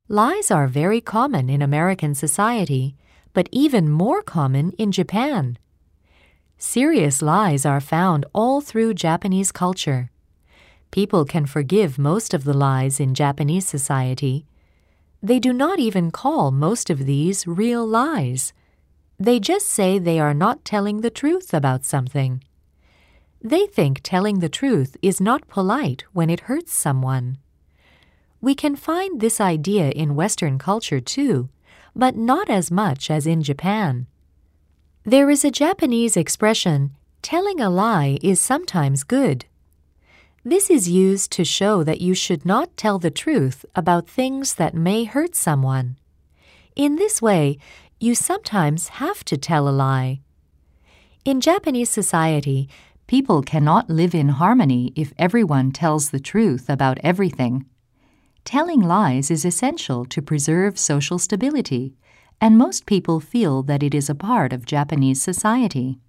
Lies are very common in American society, but even more common in Japan. Serious lies are found all through Japanese culture. People can forgive most of the lies in Japanese society. They do not even call most of these real lies. They just say they are not telling the truth about something. They think telling the truth is not polite when it hurts someone. We can find this idea in Western culture too, but not as much as in Japan. There is a Japanese expression, telling a lie is sometimes good. This is used to show that you should not tell the truth about things that may hurt someone. In this way, you sometimes have to tell a lie. In Japanese society, people cannot live in harmony if everyone tells the truth about everything. Telling lies is essential to preserve social stability, and most people feel that it is a part of Japanese society.